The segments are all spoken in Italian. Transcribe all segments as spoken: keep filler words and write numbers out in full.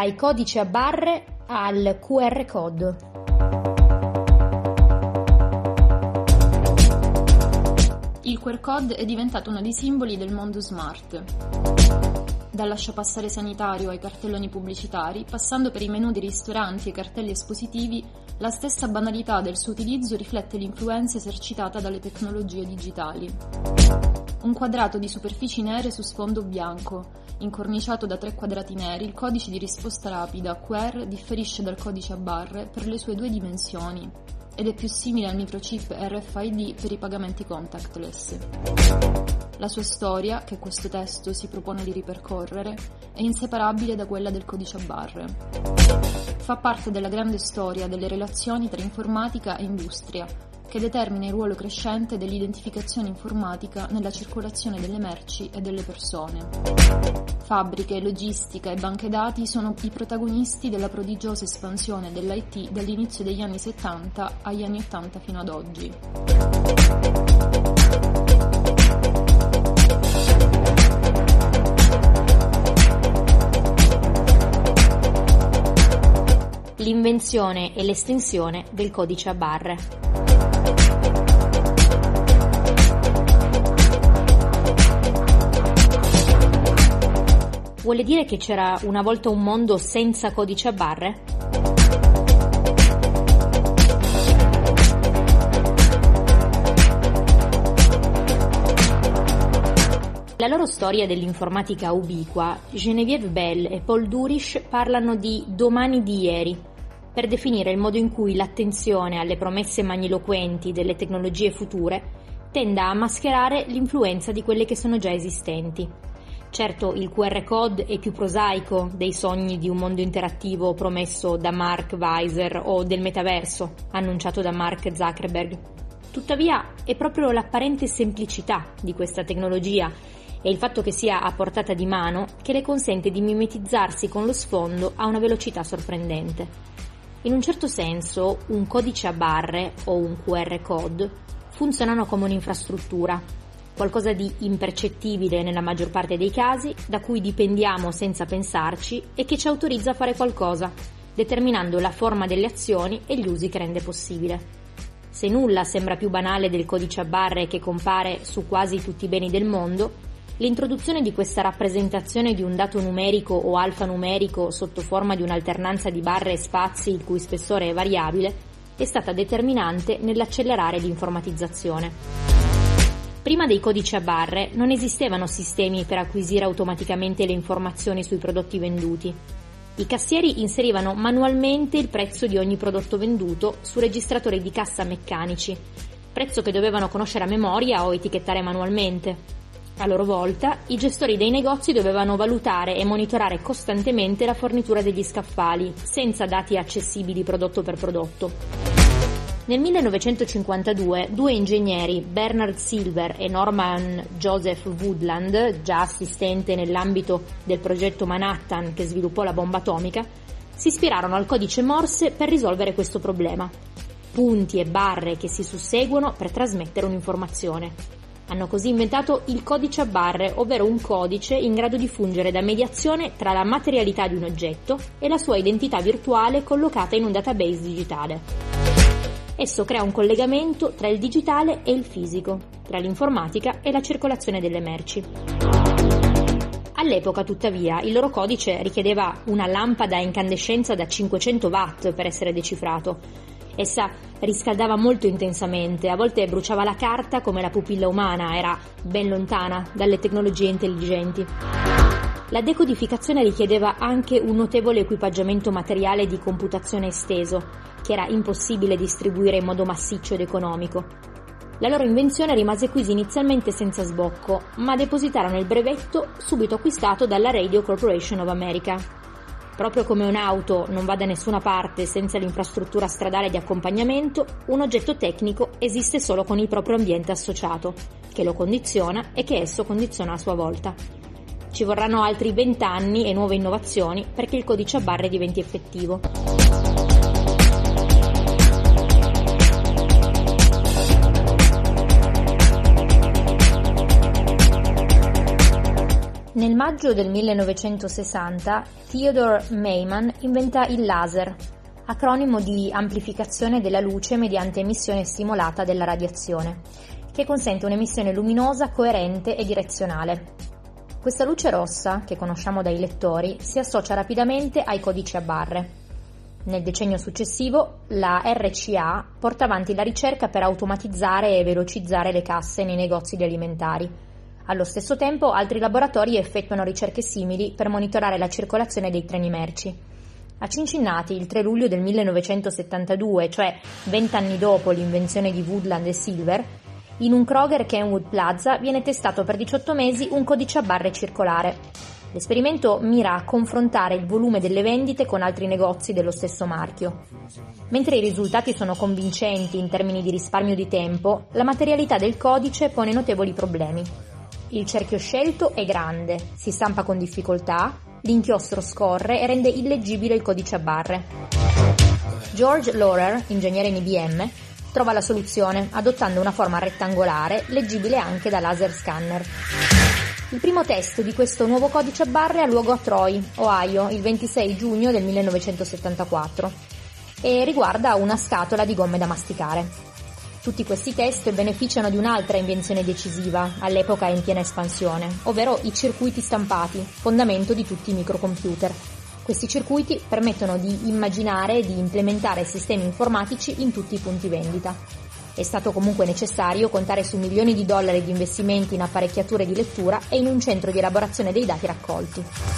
dai codici a barre al Q R code. Il Q R code è diventato uno dei simboli del mondo smart. Dal lasciapassare sanitario ai cartelloni pubblicitari, passando per i menù di ristoranti e i cartelli espositivi, la stessa banalità del suo utilizzo riflette l'influenza esercitata dalle tecnologie digitali. Un quadrato di superfici nere su sfondo bianco, incorniciato da tre quadrati neri, il codice di risposta rapida Q R differisce dal codice a barre per le sue due dimensioni ed è più simile al microchip R F I D per i pagamenti contactless. La sua storia, che questo testo si propone di ripercorrere, è inseparabile da quella del codice a barre. Fa parte della grande storia delle relazioni tra informatica e industria, che determina il ruolo crescente dell'identificazione informatica nella circolazione delle merci e delle persone. Fabbriche, logistica e banche dati sono i protagonisti della prodigiosa espansione dell'I T dall'inizio degli anni settanta agli anni ottanta fino ad oggi. L'invenzione e l'estensione del codice a barre. Vuole dire che c'era una volta un mondo senza codice a barre? La loro storia dell'informatica ubiqua, Geneviève Bell e Paul Durisch parlano di domani di ieri, per definire il modo in cui l'attenzione alle promesse magniloquenti delle tecnologie future tenda a mascherare l'influenza di quelle che sono già esistenti. Certo, il Q R code è più prosaico dei sogni di un mondo interattivo promesso da Mark Weiser o del metaverso, annunciato da Mark Zuckerberg. Tuttavia, è proprio l'apparente semplicità di questa tecnologia e il fatto che sia a portata di mano che le consente di mimetizzarsi con lo sfondo a una velocità sorprendente. In un certo senso, un codice a barre o un Q R code funzionano come un'infrastruttura, qualcosa di impercettibile nella maggior parte dei casi, da cui dipendiamo senza pensarci e che ci autorizza a fare qualcosa, determinando la forma delle azioni e gli usi che rende possibile. Se nulla sembra più banale del codice a barre che compare su quasi tutti i beni del mondo, l'introduzione di questa rappresentazione di un dato numerico o alfanumerico sotto forma di un'alternanza di barre e spazi il cui spessore è variabile è stata determinante nell'accelerare l'informatizzazione. Prima dei codici a barre non esistevano sistemi per acquisire automaticamente le informazioni sui prodotti venduti. I cassieri inserivano manualmente il prezzo di ogni prodotto venduto su registratori di cassa meccanici, prezzo che dovevano conoscere a memoria o etichettare manualmente. A loro volta, i gestori dei negozi dovevano valutare e monitorare costantemente la fornitura degli scaffali, senza dati accessibili prodotto per prodotto. Nel millenovecentocinquantadue, due ingegneri, Bernard Silver e Norman Joseph Woodland, già assistente nell'ambito del progetto Manhattan che sviluppò la bomba atomica, si ispirarono al codice Morse per risolvere questo problema. Punti e barre che si susseguono per trasmettere un'informazione. Hanno così inventato il codice a barre, ovvero un codice in grado di fungere da mediazione tra la materialità di un oggetto e la sua identità virtuale collocata in un database digitale. Esso crea un collegamento tra il digitale e il fisico, tra l'informatica e la circolazione delle merci. All'epoca, tuttavia, il loro codice richiedeva una lampada a incandescenza da cinquecento watt per essere decifrato. Essa riscaldava molto intensamente, a volte bruciava la carta come la pupilla umana, era ben lontana dalle tecnologie intelligenti. La decodificazione richiedeva anche un notevole equipaggiamento materiale di computazione esteso, che era impossibile distribuire in modo massiccio ed economico. La loro invenzione rimase quindi inizialmente senza sbocco, ma depositarono il brevetto subito acquistato dalla Radio Corporation of America. Proprio come un'auto non va da nessuna parte senza l'infrastruttura stradale di accompagnamento, un oggetto tecnico esiste solo con il proprio ambiente associato, che lo condiziona e che esso condiziona a sua volta. Ci vorranno altri vent'anni e nuove innovazioni perché il codice a barre diventi effettivo. Nel maggio del millenovecentosessanta Theodore Maiman inventa il laser, acronimo di amplificazione della luce mediante emissione stimolata della radiazione, che consente un'emissione luminosa, coerente e direzionale. Questa luce rossa, che conosciamo dai lettori, si associa rapidamente ai codici a barre. Nel decennio successivo, la R C A porta avanti la ricerca per automatizzare e velocizzare le casse nei negozi di alimentari. Allo stesso tempo, altri laboratori effettuano ricerche simili per monitorare la circolazione dei treni merci. A Cincinnati, il tre luglio del millenovecentosettantadue, cioè vent'anni dopo l'invenzione di Woodland e Silver, in un Kroger Kenwood Plaza viene testato per diciotto mesi un codice a barre circolare. L'esperimento mira a confrontare il volume delle vendite con altri negozi dello stesso marchio. Mentre i risultati sono convincenti in termini di risparmio di tempo, la materialità del codice pone notevoli problemi. Il cerchio scelto è grande, si stampa con difficoltà, l'inchiostro scorre e rende illeggibile il codice a barre. George Laurer, ingegnere in I B M, trova la soluzione adottando una forma rettangolare, leggibile anche da laser scanner. Il primo test di questo nuovo codice a barre ha luogo a Troy, Ohio, il ventisei giugno del millenovecentosettantaquattro e riguarda una scatola di gomme da masticare. Tutti questi test beneficiano di un'altra invenzione decisiva, all'epoca in piena espansione, ovvero i circuiti stampati, fondamento di tutti i microcomputer. Questi circuiti permettono di immaginare e di implementare sistemi informatici in tutti i punti vendita. È stato comunque necessario contare su milioni di dollari di investimenti in apparecchiature di lettura e in un centro di elaborazione dei dati raccolti.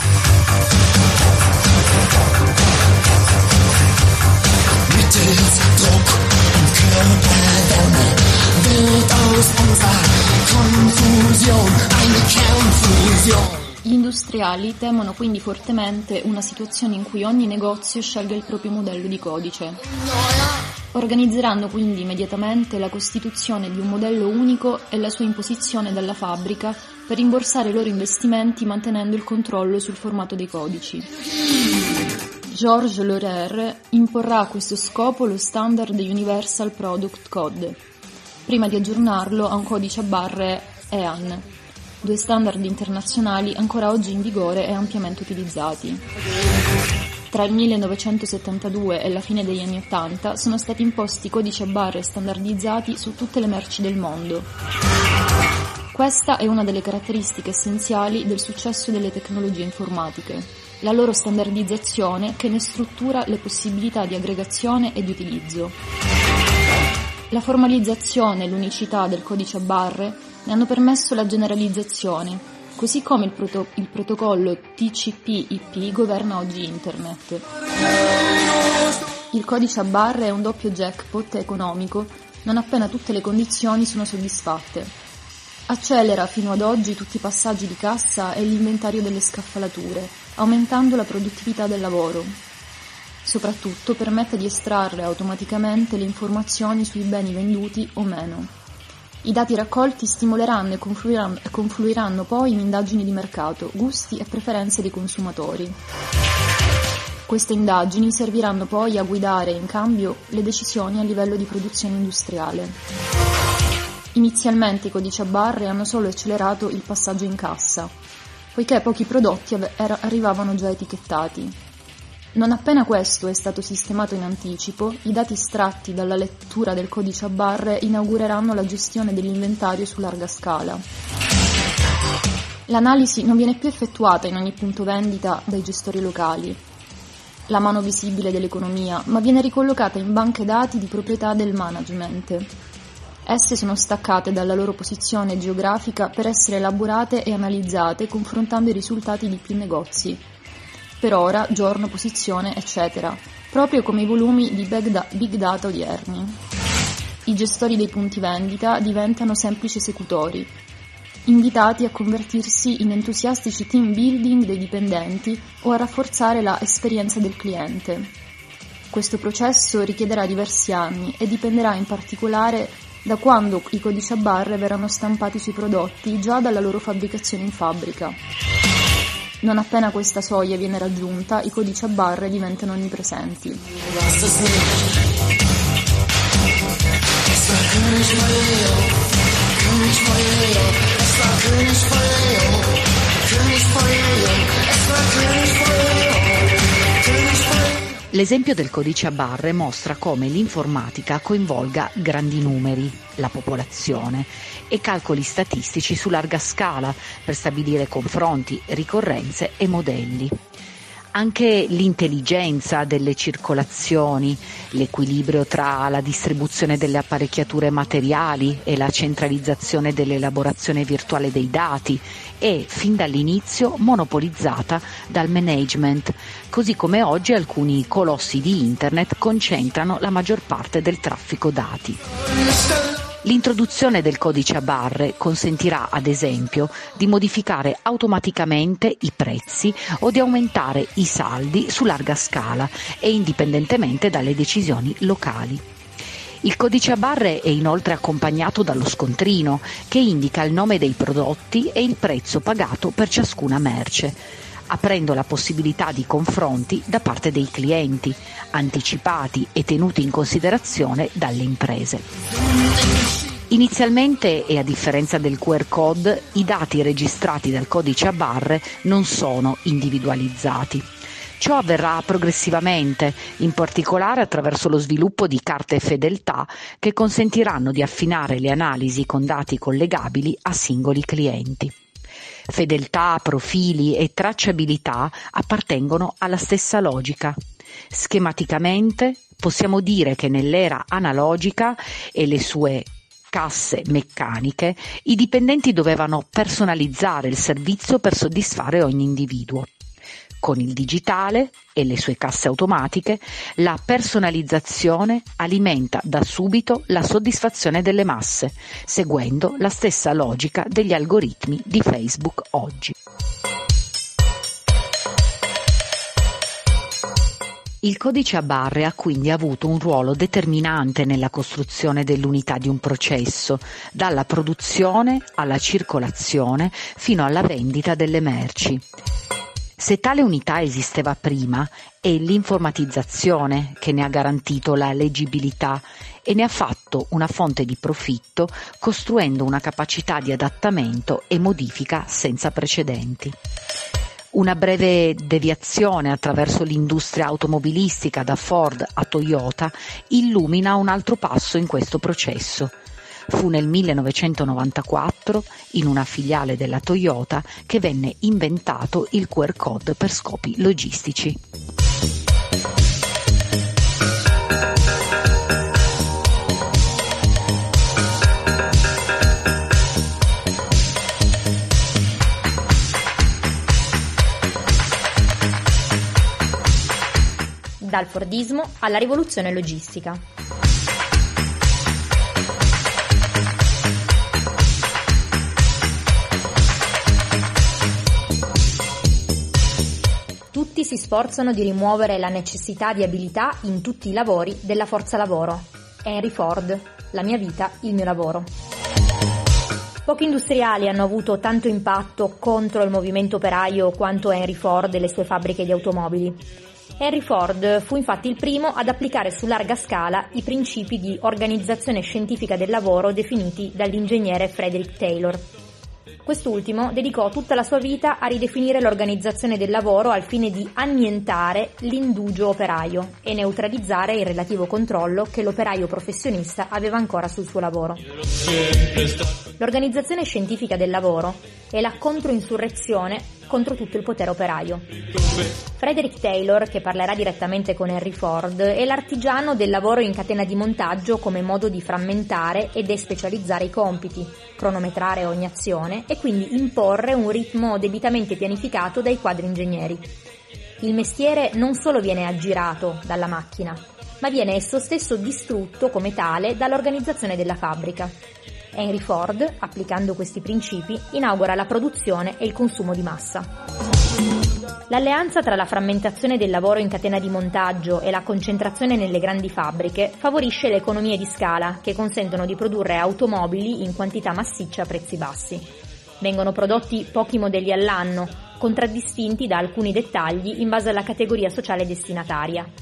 Gli industriali temono quindi fortemente una situazione in cui ogni negozio scelga il proprio modello di codice. Organizzeranno quindi immediatamente la costituzione di un modello unico e la sua imposizione dalla fabbrica per rimborsare i loro investimenti mantenendo il controllo sul formato dei codici. George Laurer imporrà a questo scopo lo Standard Universal Product Code, prima di aggiornarlo a un codice a barre E A N, due standard internazionali ancora oggi in vigore e ampiamente utilizzati. Tra il millenovecentosettantadue e la fine degli anni Ottanta sono stati imposti codici a barre standardizzati su tutte le merci del mondo. Questa è una delle caratteristiche essenziali del successo delle tecnologie informatiche, la loro standardizzazione che ne struttura le possibilità di aggregazione e di utilizzo. La formalizzazione e l'unicità del codice a barre ne hanno permesso la generalizzazione, così come il, proto- il protocollo T C P I P governa oggi Internet. Il codice a barre è un doppio jackpot economico non appena tutte le condizioni sono soddisfatte. Accelera fino ad oggi tutti i passaggi di cassa e l'inventario delle scaffalature, aumentando la produttività del lavoro. Soprattutto permette di estrarre automaticamente le informazioni sui beni venduti o meno. I dati raccolti stimoleranno e confluiranno, e confluiranno poi in indagini di mercato, gusti e preferenze dei consumatori. Queste indagini serviranno poi a guidare in cambio le decisioni a livello di produzione industriale. Inizialmente i codici a barre hanno solo accelerato il passaggio in cassa, poiché pochi prodotti arrivavano già etichettati. Non appena questo è stato sistemato in anticipo, i dati estratti dalla lettura del codice a barre inaugureranno la gestione dell'inventario su larga scala. L'analisi non viene più effettuata in ogni punto vendita dai gestori locali, la mano visibile dell'economia, ma viene ricollocata in banche dati di proprietà del management. Esse sono staccate dalla loro posizione geografica per essere elaborate e analizzate confrontando i risultati di più negozi. Per ora, giorno, posizione, eccetera, proprio come i volumi di big data odierni. I gestori dei punti vendita diventano semplici esecutori, invitati a convertirsi in entusiastici team building dei dipendenti o a rafforzare la esperienza del cliente. Questo processo richiederà diversi anni e dipenderà in particolare da quando i codici a barre verranno stampati sui prodotti già dalla loro fabbricazione in fabbrica. Non appena questa soglia viene raggiunta, i codici a barre diventano onnipresenti. L'esempio del codice a barre mostra come l'informatica coinvolga grandi numeri, la popolazione, e calcoli statistici su larga scala per stabilire confronti, ricorrenze e modelli. Anche l'intelligenza delle circolazioni, l'equilibrio tra la distribuzione delle apparecchiature materiali e la centralizzazione dell'elaborazione virtuale dei dati è fin dall'inizio monopolizzata dal management, così come oggi alcuni colossi di Internet concentrano la maggior parte del traffico dati. L'introduzione del codice a barre consentirà, ad esempio, di modificare automaticamente i prezzi o di aumentare i saldi su larga scala e indipendentemente dalle decisioni locali. Il codice a barre è inoltre accompagnato dallo scontrino, che indica il nome dei prodotti e il prezzo pagato per ciascuna merce, aprendo la possibilità di confronti da parte dei clienti, anticipati e tenuti in considerazione dalle imprese. Inizialmente, e a differenza del Q R code, i dati registrati dal codice a barre non sono individualizzati. Ciò avverrà progressivamente, in particolare attraverso lo sviluppo di carte fedeltà che consentiranno di affinare le analisi con dati collegabili a singoli clienti. Fedeltà, profili e tracciabilità appartengono alla stessa logica. Schematicamente possiamo dire che nell'era analogica e le sue casse meccaniche, i dipendenti dovevano personalizzare il servizio per soddisfare ogni individuo. Con il digitale e le sue casse automatiche, la personalizzazione alimenta da subito la soddisfazione delle masse, seguendo la stessa logica degli algoritmi di Facebook oggi. Il codice a barre ha quindi avuto un ruolo determinante nella costruzione dell'unità di un processo, dalla produzione alla circolazione fino alla vendita delle merci. Se tale unità esisteva prima, è l'informatizzazione che ne ha garantito la leggibilità e ne ha fatto una fonte di profitto, costruendo una capacità di adattamento e modifica senza precedenti. Una breve deviazione attraverso l'industria automobilistica da Ford a Toyota illumina un altro passo in questo processo. Fu nel millenovecentonovantaquattro, in una filiale della Toyota, che venne inventato il Q R code per scopi logistici. Dal Fordismo alla rivoluzione logistica. Tutti si sforzano di rimuovere la necessità di abilità in tutti i lavori della forza lavoro. Henry Ford, la mia vita, il mio lavoro. Pochi industriali hanno avuto tanto impatto contro il movimento operaio quanto Henry Ford e le sue fabbriche di automobili. Henry Ford fu infatti il primo ad applicare su larga scala i principi di organizzazione scientifica del lavoro definiti dall'ingegnere Frederick Taylor. Quest'ultimo dedicò tutta la sua vita a ridefinire l'organizzazione del lavoro al fine di annientare l'indugio operaio e neutralizzare il relativo controllo che l'operaio professionista aveva ancora sul suo lavoro. L'organizzazione scientifica del lavoro è la controinsurrezione contro tutto il potere operaio. Frederick Taylor, che parlerà direttamente con Henry Ford, è l'artigiano del lavoro in catena di montaggio come modo di frammentare e despecializzare i compiti, cronometrare ogni azione e quindi imporre un ritmo debitamente pianificato dai quadri ingegneri. Il mestiere non solo viene aggirato dalla macchina, ma viene esso stesso distrutto come tale dall'organizzazione della fabbrica. Henry Ford, applicando questi principi, inaugura la produzione e il consumo di massa. L'alleanza tra la frammentazione del lavoro in catena di montaggio e la concentrazione nelle grandi fabbriche favorisce le economie di scala che consentono di produrre automobili in quantità massiccia a prezzi bassi. Vengono prodotti pochi modelli all'anno, contraddistinti da alcuni dettagli in base alla categoria sociale destinataria.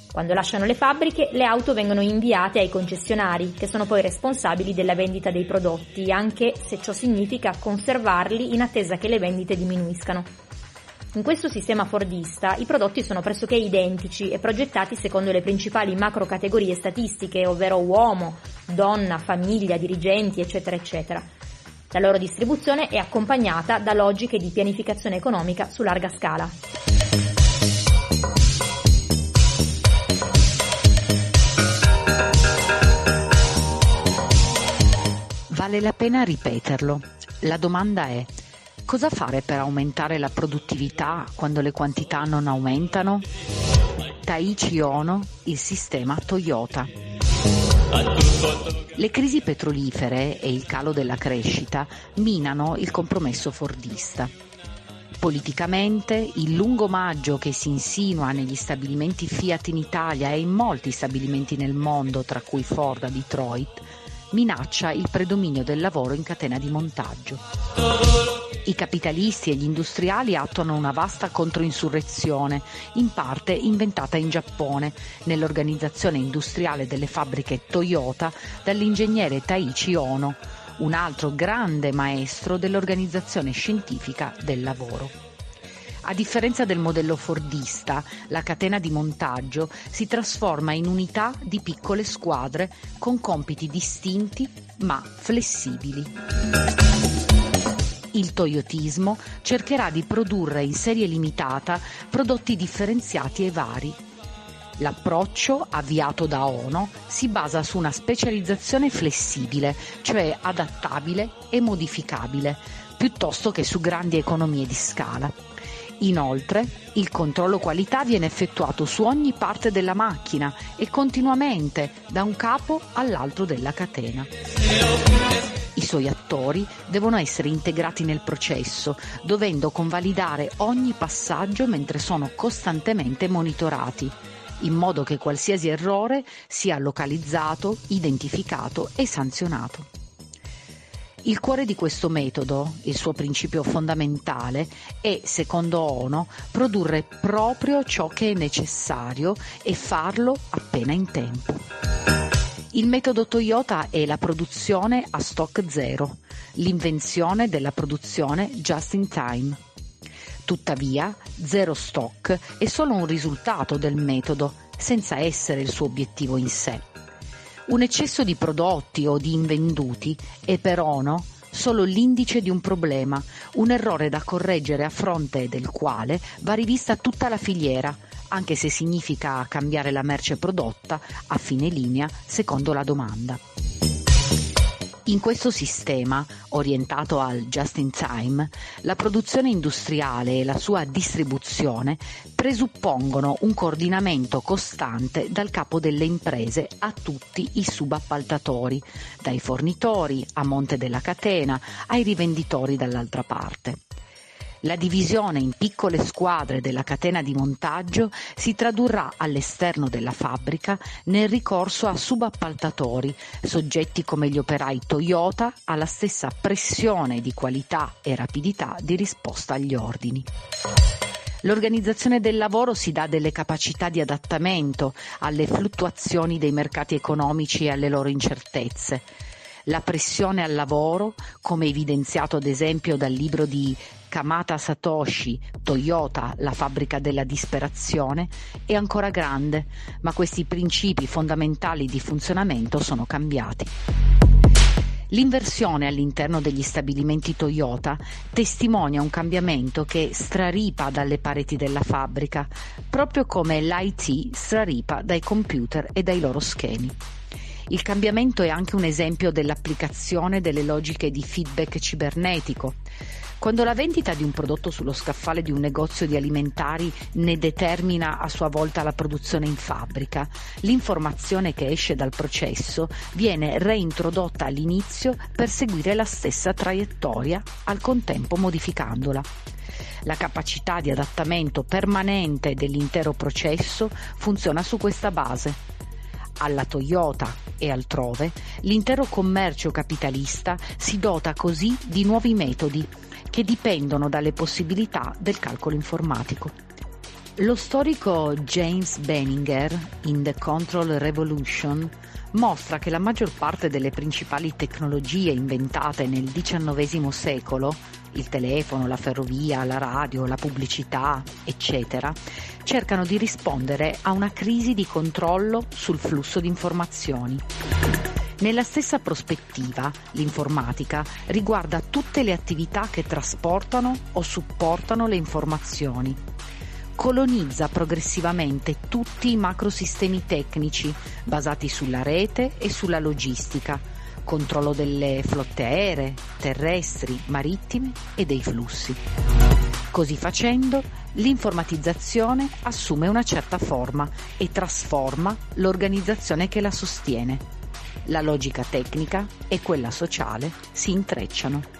Quando lasciano le fabbriche, le auto vengono inviate ai concessionari, che sono poi responsabili della vendita dei prodotti, anche se ciò significa conservarli in attesa che le vendite diminuiscano. In questo sistema fordista i prodotti sono pressoché identici e progettati secondo le principali macro categorie statistiche, ovvero uomo, donna, famiglia, dirigenti, eccetera, eccetera. La loro distribuzione è accompagnata da logiche di pianificazione economica su larga scala. Vale la pena ripeterlo. La domanda è: cosa fare per aumentare la produttività quando le quantità non aumentano? Taiichi Ohno, il sistema Toyota. Le crisi petrolifere e il calo della crescita minano il compromesso fordista. Politicamente, il lungo omaggio che si insinua negli stabilimenti Fiat in Italia e in molti stabilimenti nel mondo, tra cui Ford a Detroit, minaccia il predominio del lavoro in catena di montaggio. I capitalisti e gli industriali attuano una vasta controinsurrezione, in parte inventata in Giappone, nell'organizzazione industriale delle fabbriche Toyota dall'ingegnere Taiichi Ohno, un altro grande maestro dell'organizzazione scientifica del lavoro. A differenza del modello fordista, la catena di montaggio si trasforma in unità di piccole squadre con compiti distinti ma flessibili. Il toyotismo cercherà di produrre in serie limitata prodotti differenziati e vari. L'approccio, avviato da Ohno, si basa su una specializzazione flessibile, cioè adattabile e modificabile, piuttosto che su grandi economie di scala. Inoltre, il controllo qualità viene effettuato su ogni parte della macchina e continuamente, da un capo all'altro della catena. I suoi attori devono essere integrati nel processo, dovendo convalidare ogni passaggio mentre sono costantemente monitorati, in modo che qualsiasi errore sia localizzato, identificato e sanzionato. Il cuore di questo metodo, il suo principio fondamentale, è, secondo Ohno, produrre proprio ciò che è necessario e farlo appena in tempo. Il metodo Toyota è la produzione a stock zero, l'invenzione della produzione just in time. Tuttavia, zero stock è solo un risultato del metodo, senza essere il suo obiettivo in sé. Un eccesso di prodotti o di invenduti è per Ohno solo l'indice di un problema, un errore da correggere a fronte del quale va rivista tutta la filiera, anche se significa cambiare la merce prodotta a fine linea secondo la domanda. In questo sistema, orientato al just in time, la produzione industriale e la sua distribuzione presuppongono un coordinamento costante dal capo delle imprese a tutti i subappaltatori, dai fornitori a monte della catena ai rivenditori dall'altra parte. La divisione in piccole squadre della catena di montaggio si tradurrà all'esterno della fabbrica nel ricorso a subappaltatori, soggetti come gli operai Toyota alla stessa pressione di qualità e rapidità di risposta agli ordini. L'organizzazione del lavoro si dà delle capacità di adattamento alle fluttuazioni dei mercati economici e alle loro incertezze. La pressione al lavoro, come evidenziato ad esempio dal libro di Kamata Satoshi, Toyota, la fabbrica della disperazione, è ancora grande, ma questi principi fondamentali di funzionamento sono cambiati. L'inversione all'interno degli stabilimenti Toyota testimonia un cambiamento che straripa dalle pareti della fabbrica, proprio come l'I T straripa dai computer e dai loro schemi. Il cambiamento è anche un esempio dell'applicazione delle logiche di feedback cibernetico. Quando la vendita di un prodotto sullo scaffale di un negozio di alimentari ne determina a sua volta la produzione in fabbrica, l'informazione che esce dal processo viene reintrodotta all'inizio per seguire la stessa traiettoria, al contempo modificandola. La capacità di adattamento permanente dell'intero processo funziona su questa base. Alla Toyota e altrove, l'intero commercio capitalista si dota così di nuovi metodi che dipendono dalle possibilità del calcolo informatico. Lo storico James Benninger, in The Control Revolution, mostra che la maggior parte delle principali tecnologie inventate nel diciannovesimo secolo, il telefono, la ferrovia, la radio, la pubblicità, eccetera, cercano di rispondere a una crisi di controllo sul flusso di informazioni. Nella stessa prospettiva, l'informatica riguarda tutte le attività che trasportano o supportano le informazioni. Colonizza progressivamente tutti i macrosistemi tecnici basati sulla rete e sulla logistica, controllo delle flotte aeree, terrestri, marittime e dei flussi. Così facendo, l'informatizzazione assume una certa forma e trasforma l'organizzazione che la sostiene. La logica tecnica e quella sociale si intrecciano.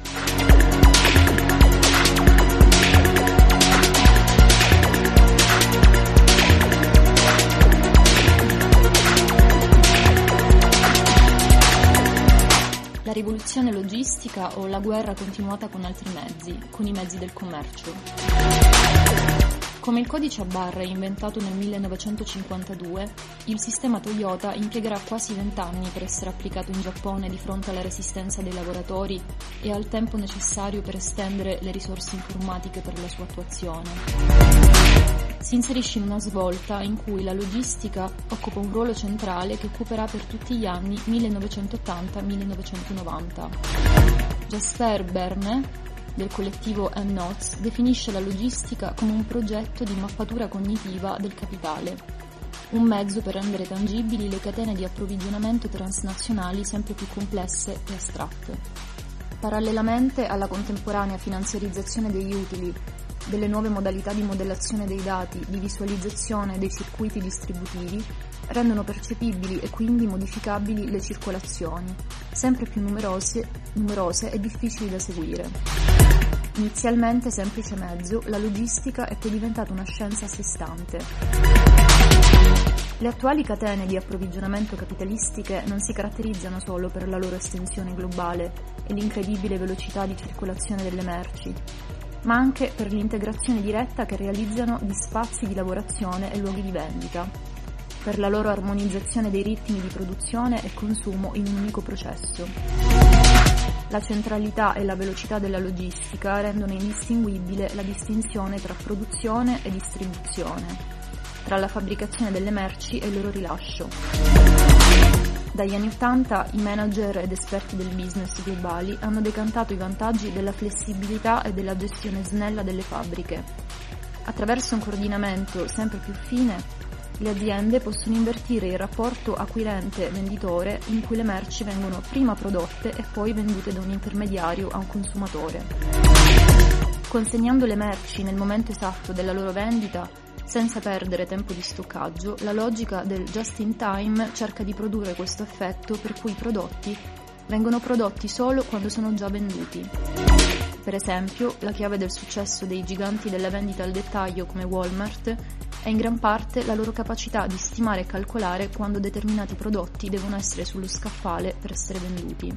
La rivoluzione logistica o la guerra continuata con altri mezzi, con i mezzi del commercio. Come il codice a barre inventato nel millenovecentocinquantadue, il sistema Toyota impiegherà quasi vent'anni per essere applicato in Giappone di fronte alla resistenza dei lavoratori e al tempo necessario per estendere le risorse informatiche per la sua attuazione. Si inserisce in una svolta in cui la logistica occupa un ruolo centrale che occuperà per tutti gli anni millenovecentottanta millenovecentonovanta. Jasper Berne, del collettivo M-Notes, definisce la logistica come un progetto di mappatura cognitiva del capitale, un mezzo per rendere tangibili le catene di approvvigionamento transnazionali sempre più complesse e astratte. Parallelamente alla contemporanea finanziarizzazione degli utili, delle nuove modalità di modellazione dei dati, di visualizzazione dei circuiti distributivi, rendono percepibili e quindi modificabili le circolazioni, sempre più numerose, numerose e difficili da seguire. Inizialmente semplice mezzo, la logistica è poi diventata una scienza a sé stante. Le attuali catene di approvvigionamento capitalistiche non si caratterizzano solo per la loro estensione globale e l'incredibile velocità di circolazione delle merci, ma anche per l'integrazione diretta che realizzano di spazi di lavorazione e luoghi di vendita, per la loro armonizzazione dei ritmi di produzione e consumo in un unico processo. La centralità e la velocità della logistica rendono indistinguibile la distinzione tra produzione e distribuzione, tra la fabbricazione delle merci e il loro rilascio. Dagli anni Ottanta i manager ed esperti del business globali hanno decantato i vantaggi della flessibilità e della gestione snella delle fabbriche. Attraverso un coordinamento sempre più fine, le aziende possono invertire il rapporto acquirente-venditore in cui le merci vengono prima prodotte e poi vendute da un intermediario a un consumatore. Consegnando le merci nel momento esatto della loro vendita, senza perdere tempo di stoccaggio, la logica del just in time cerca di produrre questo effetto per cui i prodotti vengono prodotti solo quando sono già venduti. Per esempio, la chiave del successo dei giganti della vendita al dettaglio come Walmart è in gran parte la loro capacità di stimare e calcolare quando determinati prodotti devono essere sullo scaffale per essere venduti.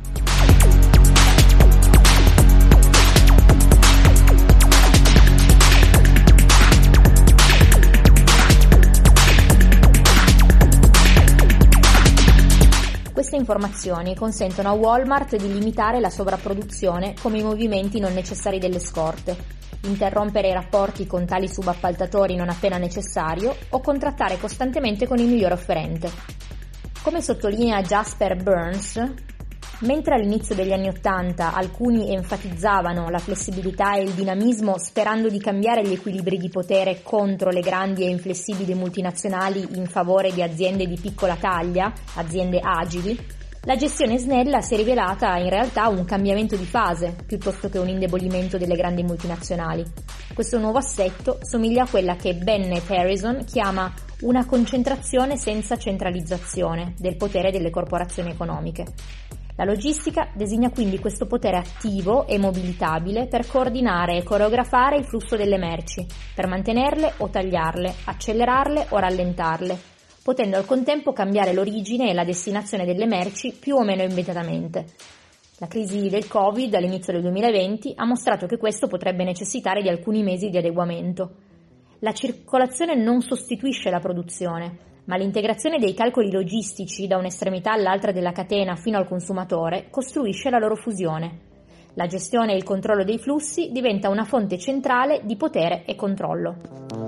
Queste informazioni consentono a Walmart di limitare la sovrapproduzione come i movimenti non necessari delle scorte, interrompere i rapporti con tali subappaltatori non appena necessario o contrattare costantemente con il miglior offerente. Come sottolinea Jasper Burns, mentre all'inizio degli anni Ottanta alcuni enfatizzavano la flessibilità e il dinamismo sperando di cambiare gli equilibri di potere contro le grandi e inflessibili multinazionali in favore di aziende di piccola taglia, aziende agili, la gestione snella si è rivelata in realtà un cambiamento di fase piuttosto che un indebolimento delle grandi multinazionali. Questo nuovo assetto somiglia a quella che Bennett Harrison chiama una concentrazione senza centralizzazione del potere delle corporazioni economiche. La logistica designa quindi questo potere attivo e mobilitabile per coordinare e coreografare il flusso delle merci, per mantenerle o tagliarle, accelerarle o rallentarle, potendo al contempo cambiare l'origine e la destinazione delle merci più o meno immediatamente. La crisi del Covid all'inizio del duemilaventi ha mostrato che questo potrebbe necessitare di alcuni mesi di adeguamento. La circolazione non sostituisce la produzione, ma l'integrazione dei calcoli logistici da un'estremità all'altra della catena fino al consumatore costruisce la loro fusione. La gestione e il controllo dei flussi diventa una fonte centrale di potere e controllo.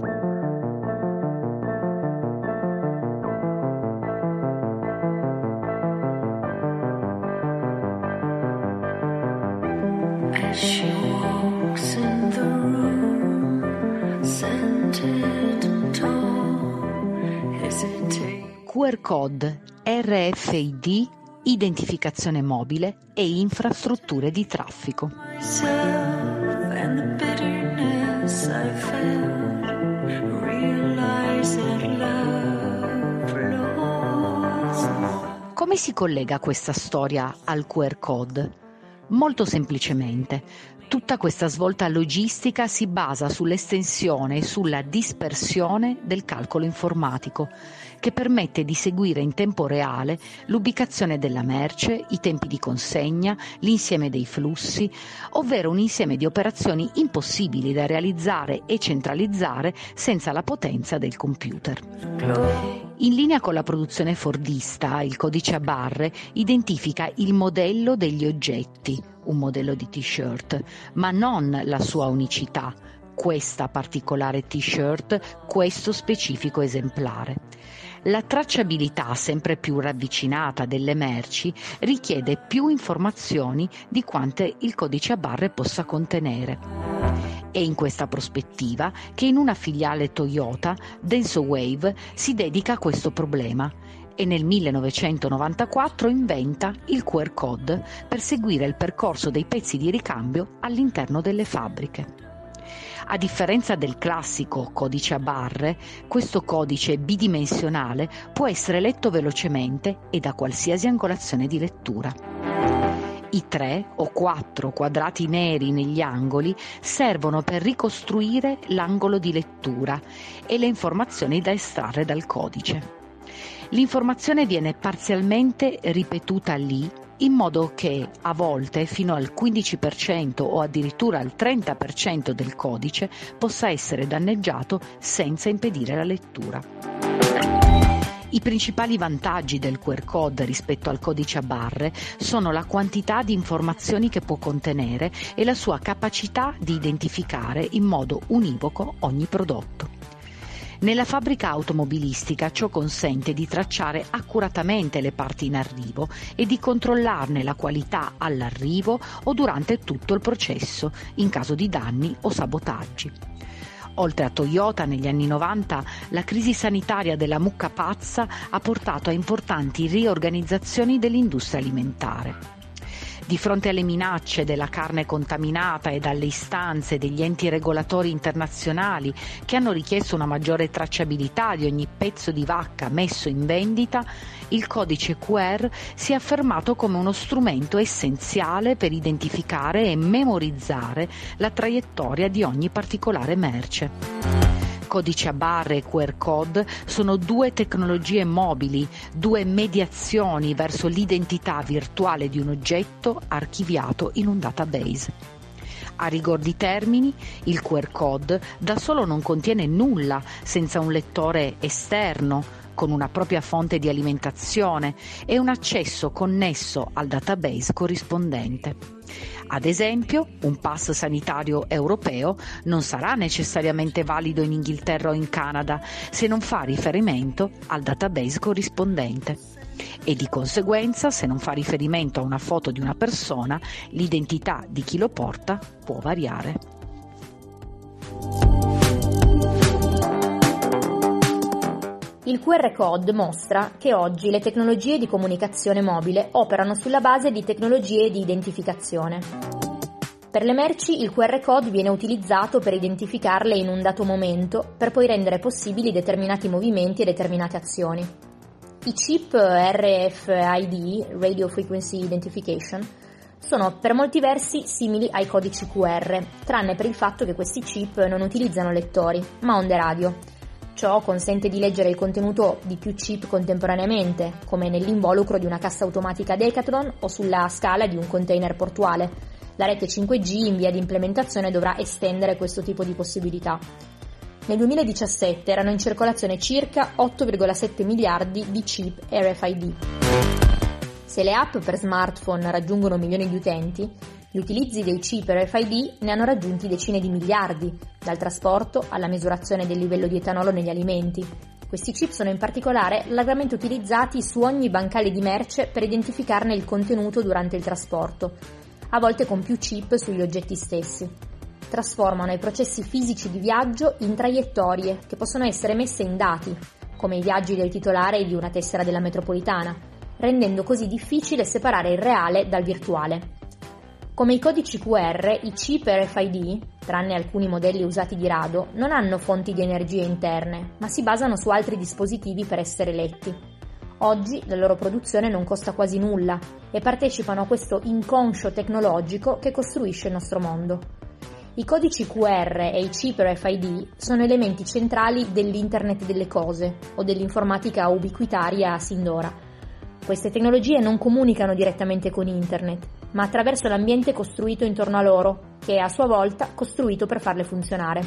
Q R code, R F I D, identificazione mobile e infrastrutture di traffico. Come si collega questa storia al Q R code? Molto semplicemente, tutta questa svolta logistica si basa sull'estensione e sulla dispersione del calcolo informatico, che permette di seguire in tempo reale l'ubicazione della merce, i tempi di consegna, l'insieme dei flussi, ovvero un insieme di operazioni impossibili da realizzare e centralizzare senza la potenza del computer. In linea con la produzione fordista, il codice a barre identifica il modello degli oggetti, un modello di t-shirt, ma non la sua unicità, questa particolare t-shirt, questo specifico esemplare. La tracciabilità sempre più ravvicinata delle merci richiede più informazioni di quante il codice a barre possa contenere. È in questa prospettiva che in una filiale Toyota DensoWave si dedica a questo problema e nel millenovecentonovantaquattro inventa il Q R code per seguire il percorso dei pezzi di ricambio all'interno delle fabbriche. A differenza del classico codice a barre, questo codice bidimensionale può essere letto velocemente e da qualsiasi angolazione di lettura. I tre o quattro quadrati neri negli angoli servono per ricostruire l'angolo di lettura e le informazioni da estrarre dal codice. L'informazione viene parzialmente ripetuta lì, in modo che a volte fino al quindici per cento o addirittura al trenta per cento del codice possa essere danneggiato senza impedire la lettura. I principali vantaggi del Q R code rispetto al codice a barre sono la quantità di informazioni che può contenere e la sua capacità di identificare in modo univoco ogni prodotto. Nella fabbrica automobilistica ciò consente di tracciare accuratamente le parti in arrivo e di controllarne la qualità all'arrivo o durante tutto il processo in caso di danni o sabotaggi. Oltre a Toyota, negli anni novanta, la crisi sanitaria della mucca pazza ha portato a importanti riorganizzazioni dell'industria alimentare. Di fronte alle minacce della carne contaminata e alle istanze degli enti regolatori internazionali che hanno richiesto una maggiore tracciabilità di ogni pezzo di vacca messo in vendita, il codice Q R si è affermato come uno strumento essenziale per identificare e memorizzare la traiettoria di ogni particolare merce. Codice a barre e Q R code sono due tecnologie mobili, due mediazioni verso l'identità virtuale di un oggetto archiviato in un database. A rigor di termini, il Q R code da solo non contiene nulla senza un lettore esterno, con una propria fonte di alimentazione e un accesso connesso al database corrispondente. Ad esempio, un pass sanitario europeo non sarà necessariamente valido in Inghilterra o in Canada se non fa riferimento al database corrispondente. E di conseguenza, se non fa riferimento a una foto di una persona, l'identità di chi lo porta può variare. Il Q R code mostra che oggi le tecnologie di comunicazione mobile operano sulla base di tecnologie di identificazione. Per le merci il Q R code viene utilizzato per identificarle in un dato momento, per poi rendere possibili determinati movimenti e determinate azioni. I chip R F I D, Radio Frequency Identification, sono per molti versi simili ai codici Q R, tranne per il fatto che questi chip non utilizzano lettori, ma onde radio. Ciò consente di leggere il contenuto di più chip contemporaneamente, come nell'involucro di una cassa automatica Decathlon o sulla scala di un container portuale. La rete cinque G in via di implementazione dovrà estendere questo tipo di possibilità. Nel duemiladiciassette erano in circolazione circa otto virgola sette miliardi di chip R F I D. Se le app per smartphone raggiungono milioni di utenti, gli utilizzi dei chip R F I D ne hanno raggiunti decine di miliardi, dal trasporto alla misurazione del livello di etanolo negli alimenti. Questi chip sono in particolare largamente utilizzati su ogni bancale di merce per identificarne il contenuto durante il trasporto, a volte con più chip sugli oggetti stessi. Trasformano i processi fisici di viaggio in traiettorie che possono essere messe in dati, come i viaggi del titolare di una tessera della metropolitana, rendendo così difficile separare il reale dal virtuale. Come i codici Q R, i chip R F I D, tranne alcuni modelli usati di rado, non hanno fonti di energia interne, ma si basano su altri dispositivi per essere letti. Oggi la loro produzione non costa quasi nulla e partecipano a questo inconscio tecnologico che costruisce il nostro mondo. I codici Q R e i chip R F I D sono elementi centrali dell'Internet delle cose o dell'informatica ubiquitaria sin d'ora. Queste tecnologie non comunicano direttamente con Internet, ma attraverso l'ambiente costruito intorno a loro, che è a sua volta costruito per farle funzionare.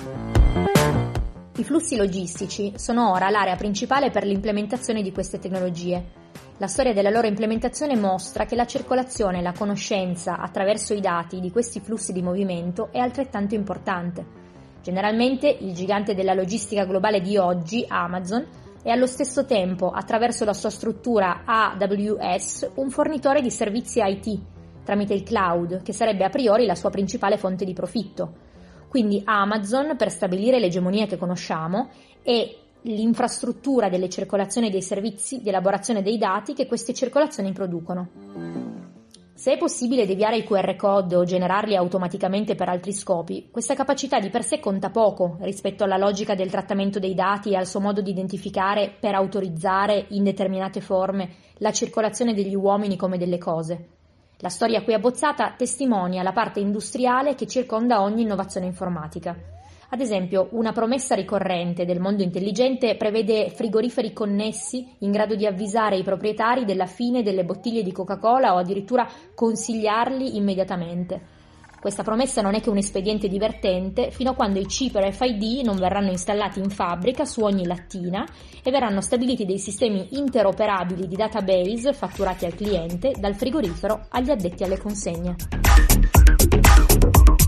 I flussi logistici sono ora l'area principale per l'implementazione di queste tecnologie. La storia della loro implementazione mostra che la circolazione e la conoscenza attraverso i dati di questi flussi di movimento è altrettanto importante. Generalmente il gigante della logistica globale di oggi, Amazon, è allo stesso tempo, attraverso la sua struttura A W S, un fornitore di servizi I T tramite il cloud, che sarebbe a priori la sua principale fonte di profitto. Quindi Amazon, per stabilire l'egemonia che conosciamo, è l'infrastruttura delle circolazioni dei servizi di elaborazione dei dati che queste circolazioni producono. Se è possibile deviare i Q R code o generarli automaticamente per altri scopi, questa capacità di per sé conta poco rispetto alla logica del trattamento dei dati e al suo modo di identificare per autorizzare in determinate forme la circolazione degli uomini come delle cose. La storia qui abbozzata testimonia la parte industriale che circonda ogni innovazione informatica. Ad esempio, una promessa ricorrente del mondo intelligente prevede frigoriferi connessi in grado di avvisare i proprietari della fine delle bottiglie di Coca-Cola o addirittura consigliarli immediatamente. Questa promessa non è che un espediente divertente fino a quando i chip R F I D non verranno installati in fabbrica su ogni lattina e verranno stabiliti dei sistemi interoperabili di database fatturati al cliente, dal frigorifero agli addetti alle consegne.